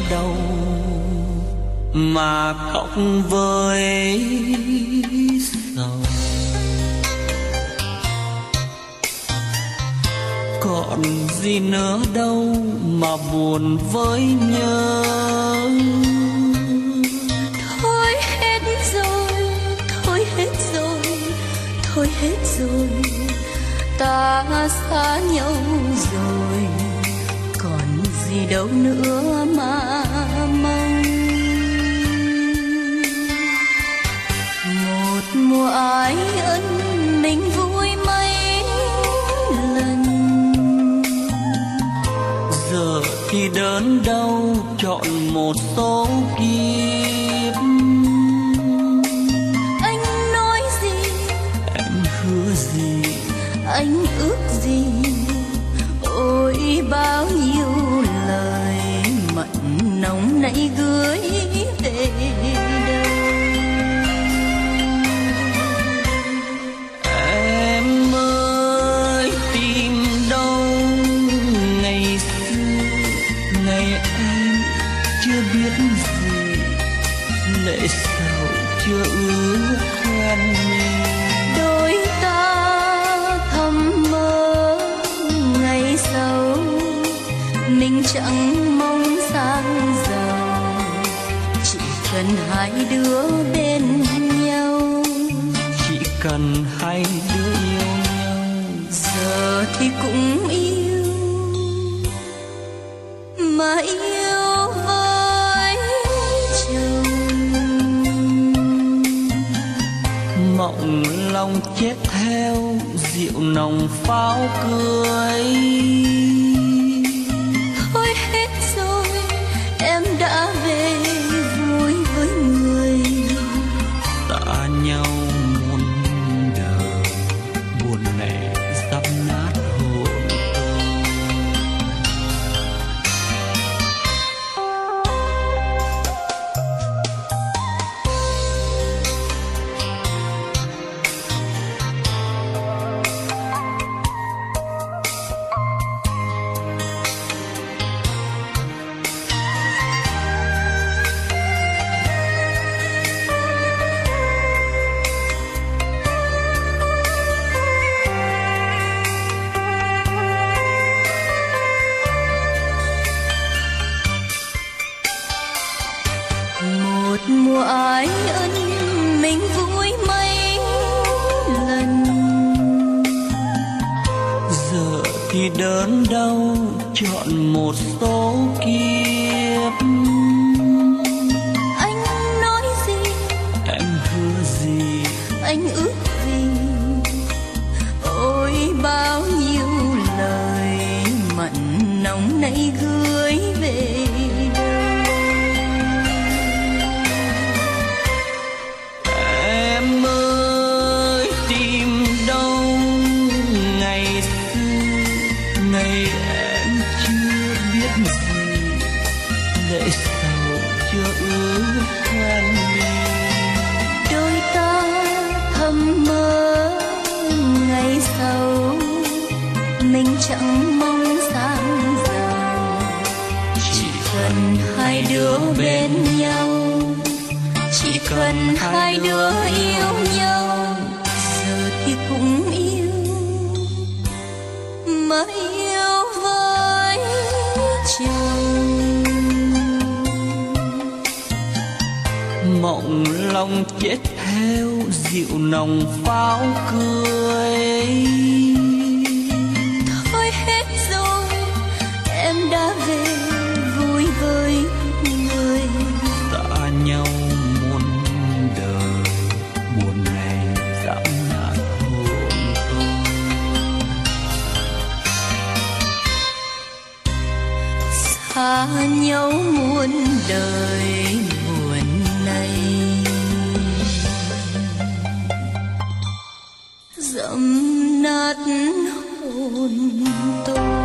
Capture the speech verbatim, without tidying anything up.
đâu mà khóc với sầu. Còn gì nữa đâu mà buồn với nhớ. Thôi hết rồi, thôi hết rồi, thôi hết rồi, ta xa nhau rồi, còn gì đâu nữa mà mong. Một mùa ái ân mình vui mấy lần, giờ thì đớn đau chọn một số kiếp. anh nói gì, Em hứa gì, anh ước gì, ôi bao nhiêu lời mặn nồng nảy gửi về đâu. em ơi tìm đâu ngày xưa, ngày em chưa biết gì, lệ sầu chưa ước quen mình. Đôi ta thầm mơ ngày sau, mình chẳng mong sang giàu, chỉ cần hai đứa bên nhau, Chỉ cần hai đứa yêu nhau. giờ thì cũng yêu mà yêu với chồng. Mộng lòng chết theo rượu nồng pháo cưới. Thôi hết rồi, em đã về vui với người. Tạ nhau muôn đời, buồn lệ dập nát hồn tôi. Một mùa ái ân mình vui mấy lần, Giờ thì đớn đau chọn một số kiếp. anh nói gì, Em hứa gì, anh ước gì, ôi bao nhiêu lời mặn nồng nảy gửi về đâu. em ơi tìm đâu ngày xưa, ngày em chưa biết gì, lệ sầu chưa ước quen mình. Đôi ta thầm mơ ngày sau, mình chẳng mong sang giàu, chỉ cần hai đứa bên nhau, chỉ cần hai đứa yêu nhau, giờ thì cũng yêu mà yêu với chồng. Mộng lòng chết theo rượu nồng pháo cưới. Thôi hết rồi, em đã về vui với người. Tạ nhau muôn đời, buồn này dẫm nát hồn tôi. Xa nhau muôn đời buồn này, dẫm nát hồn tôi.